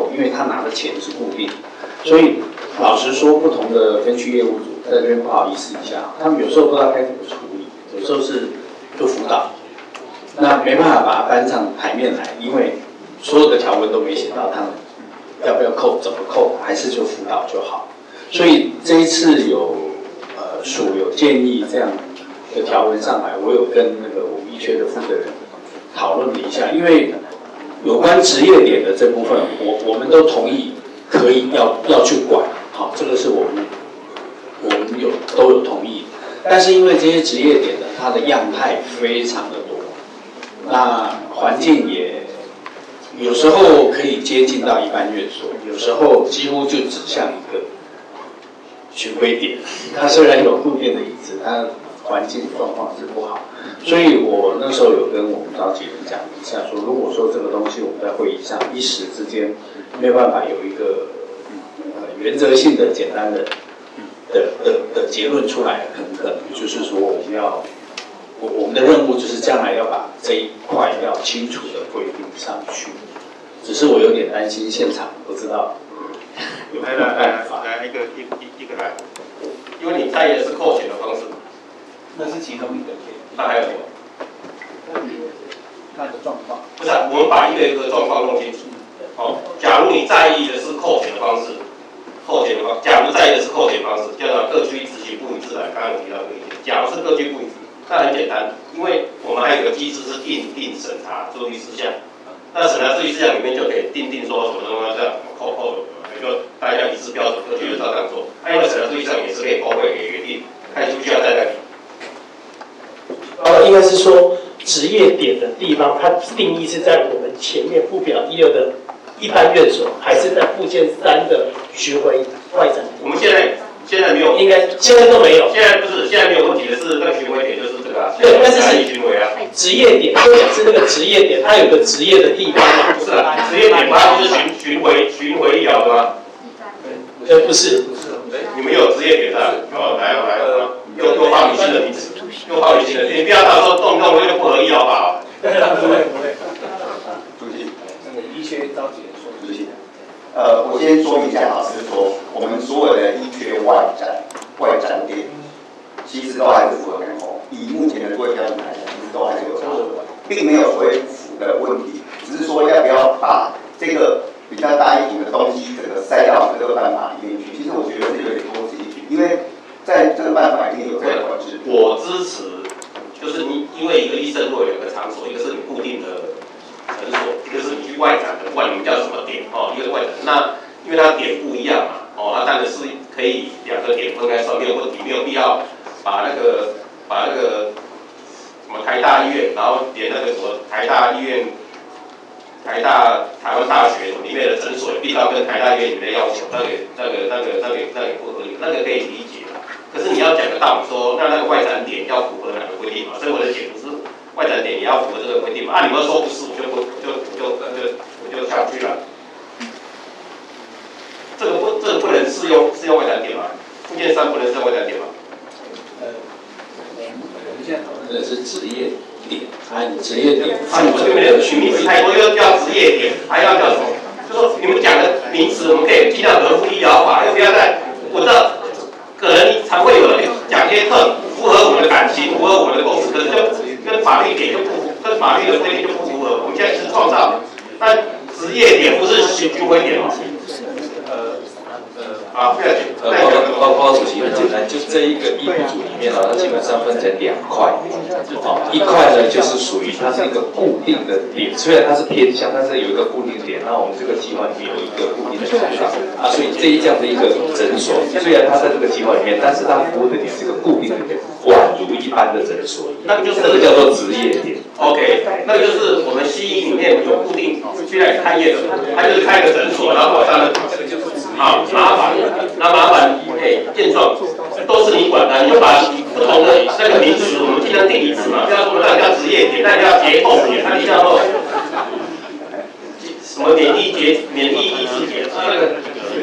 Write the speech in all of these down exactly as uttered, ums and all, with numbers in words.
扣，因为他拿的钱是固定的。所以老实说，不同的分区业务组在这边不好意思一下，他们有时候不知道该怎么处理，有时候是就辅导，那没办法把它搬上台面来，因为所有的条文都没写到他们要不要扣、怎么扣，还是就辅导就好。所以这一次有呃署有建议这样的条文上来，我有跟那个我们医学的负责人讨论了一下，因为有关职业点的这部分，我我们都同意可以要要去管，好，这个是我们我们有都有同意。但是因为这些职业点呢，它的样态非常的多，那环境也有时候可以接近到一般院所，有时候几乎就指向一个巡回点。它虽然有固定的椅子，它环境状况是不好。所以我那时候有跟我们召集人讲一下，说如果说这个东西我们在会议上一时之间没有办法有一个呃原则性的简单的的的的结论出来，很可能就是说我们要我我们的任务就是将来要把这一块要清楚的规定上去。只是我有点担心现场不知道有没有办法。 来一个一一一个来，因为你在意的是扣钱的方式， 那是其中一个。 那还有什么？ 他的状况。 不是、啊，我们把一个一个状况弄清楚。哦，假如你在意的是扣钱的方式，扣钱的方，假如在意的是扣钱方式，就让各区执行不一致来。刚刚有提到这个意见。假如是各区不一致，那很简单，因为我们还有个机制是定定审查注意事项。那审查注意事项里面就可以定定说什么东西要这样扣扣，就大家一致标准，各区就照这样做。那因为审查注意事项也是可以扣回给原定，看需不需要在那里。 呃，应该是说职业点的地方，它定义是在我们前面附表一二的一般院所，还是在附件三的巡回外展？ 我们现在现在没有， 应该现在都没有。 现在不是，现在没有问题的是那个巡回点就是这个、啊， 对，但是是巡回啊。 职业点，就讲是那个职业点，它有个职业的地方嘛？ 不是啊，职业点它不是巡巡回巡回医疗的吗？ 呃，不是， 不是， 你们有职业点的？哦，来哦来哦，又又发明新的名词。又好一些，你不要到时候动动就不合医疗法哦。 不会不会。 主席， 那个医学召集人说。 主席，呃，我先说明一下，老师说，我们所有的医学外展外展点，其实都还是符合人口。以目前的作业标准来讲，其实都还是有差的，并没有所谓不符的问题，只是说要不要把这个比较大一点的东西整个塞到这个办法里面去。其实我觉得是有点多此一举，因为在这个办法里面有这个管制。 我支持，就是你因为一个医生如果有两个场所，一个是你固定的诊所，一个是你去外展的，不管你们叫什么点哦，一个是外展，那因为它点不一样嘛，哦，那当然是可以两个点分开算，没有问题，没有必要把那个把那个什么台大医院，然后连那个什么台大医院、台大台湾大学里面的诊所，必须要跟台大医院里面的要求，那个那个那个那个那个也不合理，那个可以理解。可是你要讲个道理说，那那个外展点要符合哪个规定嘛？所以我的解读是，外展点也要符合这个规定嘛。啊，你们说不是，我就不，我就我就我就我就下去了。这个不，这个不能适用适用外展点嘛？附件三不能适用外展点嘛？ 呃，我们现在讨论的是职业点，按职业点啊，你们这边的取名词太多，又叫职业点，还要叫什么？就说你们讲的名词，我们可以尽量合乎医疗法，又不要在我的。可能才会有人讲些特符合我们的感情，符合我们的共识，可是就跟法律点就不跟法律的规定就不符合。我们现在是创造，那职业点不是巡回点吗？呃呃啊，不要紧。 呃，包包主席很简单，就这一个医护组里面呢，它基本上分成两块，哦，一块呢就是属于它是一个固定的点，虽然它是偏向，但是有一个固定点。那我们这个计划里面有一个固定的点啊，所以这一这样的一个诊所，虽然它在这个计划里面，但是它服务的点是一个固定的点，宛如一般的诊所， 那个就是这个叫做职业点。 OK， 那个就是我们西医里面有固定去那里开业的，他就是开个诊所，然后马上好麻烦，那麻烦哎健壮都是你管的，你就把不同的那个名词，我们尽量定一致嘛，不要说那叫职业点，那叫结构点，那叫做什么免疫结免疫抑制点，那个。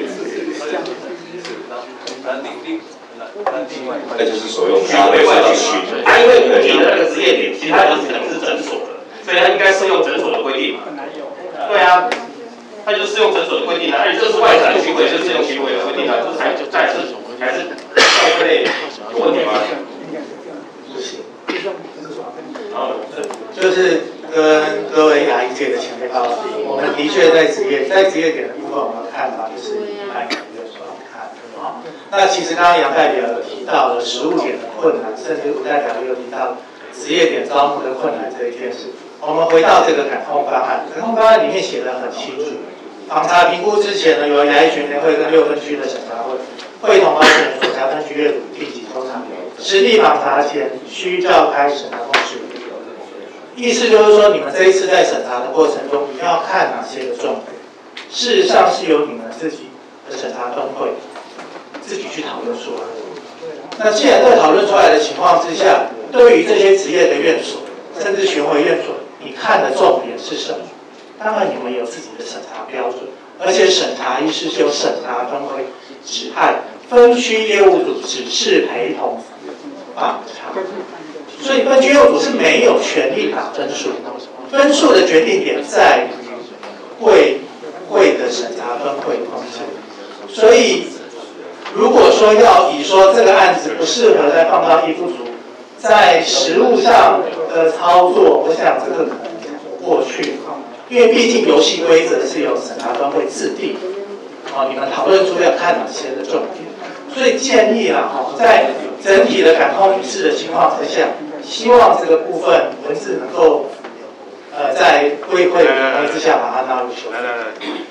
那就是所用巡回外巡，它因为固定的那个职业点，其实它就是可能是诊所的，所以它应该适用诊所的规定嘛。对啊， 它就是适用诊所的规定啊，那你这是外展巡回，就是适用巡回的规定啊，这还再是还是在这类有问题吗？ 不行。好，就是跟各位牙医界的前辈告诉你，我们的确在职业在职业点的部分，我们的看法就是一般人没有所看啊。那其实刚刚杨代表有提到了实务点的困难，甚至吴代表又提到职业点招募的困难这一件事。我们回到这个感控方案，感控方案里面写得很清楚，访查评估之前呢，由牙医全联会跟六分区的审查会会同保险所查分区阅读定期抽查，实地访查前需召开审查公示。意思就是说，你们这一次在审查的过程中，你要看哪些的重点，事实上是由你们自己的审查分会自己去讨论出来的。那既然在讨论出来的情况之下，对于这些职业的院所，甚至巡回院所，你看的重点是什么？当然，你们有自己的审查标准，而且审查医师是由审查分会指派分区业务组指示陪同访查。所以分区业务组是没有权利打分数，分数的决定点在于会会的审查分会通知。所以，如果说要以说这个案子不适合再放到医辅组，在实务上的操作，我想这个可能讲不过去，因为毕竟游戏规则是由审查分会制定，哦，你们讨论出要看哪些的重点，所以建议啦，哈，在整体的感控一致的情况之下。希望这个部分文字能够，呃，在会会的同意之下把它纳入修正。来来来，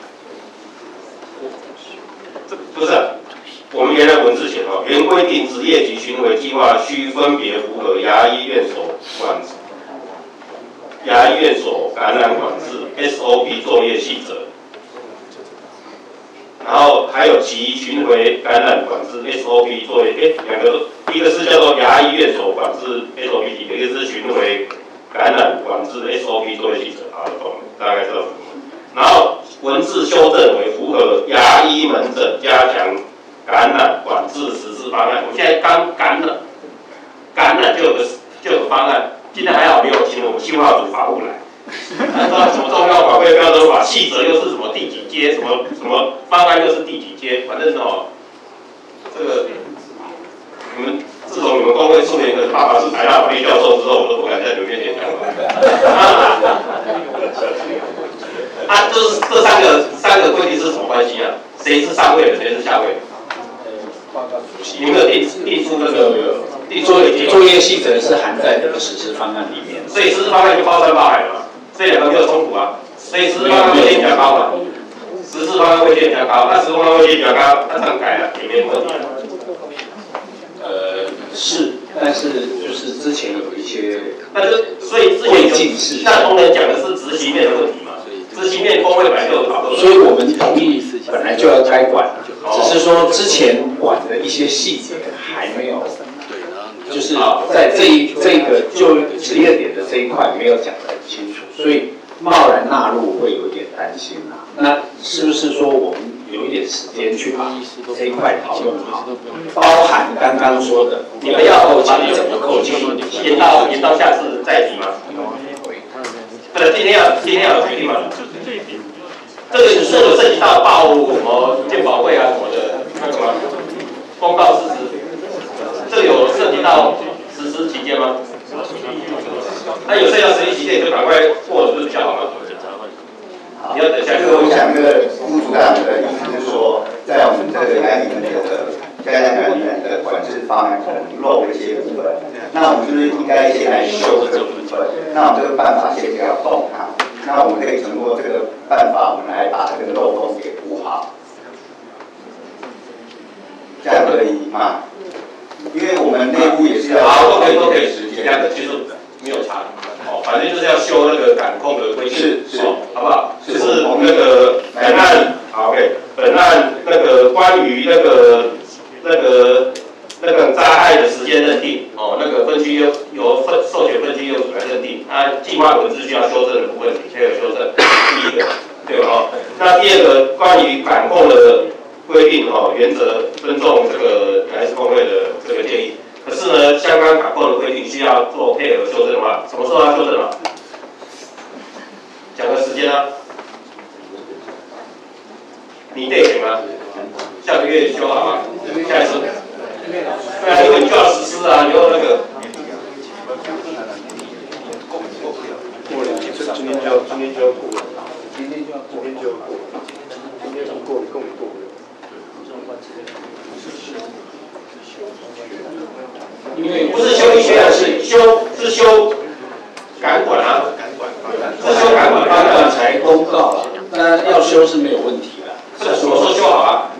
这不是，我们原来文字写的，原规定职业及巡回计划需分别符合牙医院所管牙医院所感染管制 S O P 作业细则，然后还有其巡回感染管制 S O P 作业，哎，两个。一个是叫做牙医院所管制 S O P 体，一个是巡回感染管制 S O P 作业细则，好，懂，大概知道。然后文字修正为符合牙医门诊加强感染管制实施方案。我们现在刚感染，感染就有个就有个方案，今天还好没有请我们信化组法务来，不知道什么重要法规标准法细则又是什么第几阶，什么什么方案又是第几阶，反正哦，这个。你们自从你们工会数年的爸爸是台大法律教授之后，我都不敢在你们面前讲了。啊，就是这三个三个规定是什么关系啊？谁是上位的，谁是下位的？你们有定定出那个定出作业细则是含在这个实施方案里面， 所以实施方案就包山包海了嘛，这两个没有冲突啊。所以实施方案位阶比较高嘛，实施方案位阶比较高，那实施方案位阶比较高，那这样改了也没问题啊。 呃，是，但是就是之前有一些， 那就所以之前有，那同仁讲的是执行面的问题嘛，执行面工会本来就有讨论， 所以我们同意本来就要该管，只是说之前管的一些细节还没有，就是在这一这个就职业点的这一块没有讲得很清楚，所以贸然纳入会有点担心啊。那是不是说我们有一点时间去把这一块讨论好，包含刚刚说的， 你们要扣钱怎么扣钱， 延到延到下次再提吗？对，今天要今天要决定吗？这个这个涉及到报什么健保会啊什么的，那什么公告事实，这个有涉及到实施期间吗？那有涉及到实施期间，就赶快过了，不是比较好吗？你要等下。 就是我想，那个副组长的意思是说，在我们这个牙医门诊的加强感染的管制方案可能漏了一些部分，那我们是不是应该先来修这个部分？那我们这个办法先不要动它，那我们可以通过这个办法，我们来把这个漏洞给补好，这样可以吗？因为我们内部也是要好，都可以都可以实际这样的，其实没有差。哦，反正就是要修那个感控的规定， 是是， 哦，好不好？就是那个本案，好 ，OK， 本案那个关于那个那个那个灾害的时间认定，哦，那个分区由由分授权分区业务组来认定，啊，计划文字需要修正的部分，也有修正，第一个，对吧？哦，那第二个关于感控的规定，哦，原则尊重这个来自工会的这个建议。可是呢，相关感控的规定需要做配合修正的话，什么时候要修正啊？讲个时间啊？ 你得行吗？下个月修好吗？下一次。对啊，因为你就要实施啊，你要那个。 过了，今天就要今天就要过了，今天就要今天就要过了，今天不过，共过不了。 因为不是修医学，是修是修感管啊，是修感管方案才公告了，那要修是没有问题的。 是什么时候修好啊？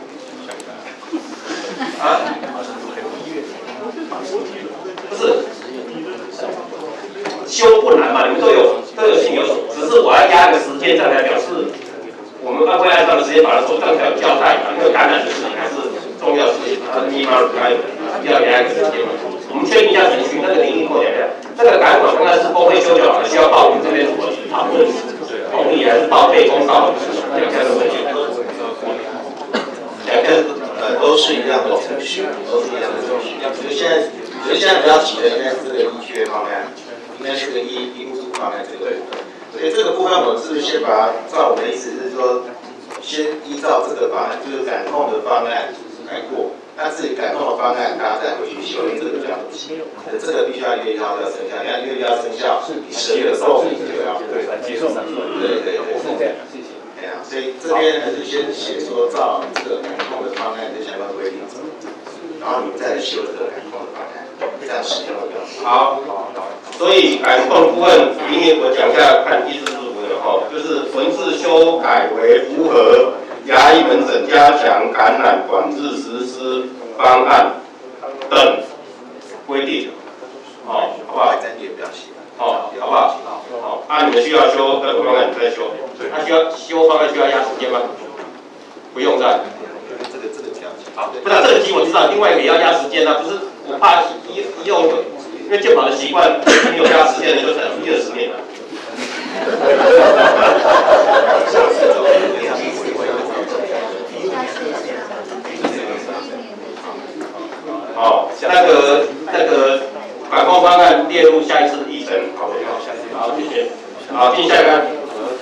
啊？不是，修不难嘛，你们都有都有心有所，只是我要压一个时间，这样才表示我们会按照的时间把它做，这样才有交代嘛。因为感染的事情还是重要事情，它密码开要压一个时间嘛。我们确定一下程序，那个定义过讲一下，这个感管刚才是公费修就好了，需要报我们这边怎么讨论，同意还是报备公告？两个都两个呃都是一样的程序，都是一样的程序。就现在，就现在比较急的应该是这个医学方案，应该是个医医务组方案这个部分。所以这个部分我们是不是先把它照我的意思是说，先依照这个方案，就是感控的方案来过。那至于感控的方案，大家再回去修，因为这个比较不急。这个必须要一月一号就要生效，你看一月一号生效，你十月的时候就要对接受上诉。对对对，是这样，谢谢。哎呀，所以这边还是先写说照这个感控的方案的相关规定走，然后你再修这个感控的方案，这样使用的比较好。所以感控的部分，明年我讲一下看第四部分哈，就是文字修改为符合牙医门诊加强感染管制实施方案等规定，好，好不好？ 再也不要写， 好，好不好？好，啊，你们需要修这个方案，你再修。他需要修方案需要压时间吗？不用的。 这个这个条件。 好，不是这个题我知道，另外一个也要压时间啊，不是我怕一一用，因为健保的习惯，没有压时间的就等一二十年了。好，那个那个管控方案列入下一次议程，好，好，谢谢。好，进下一个。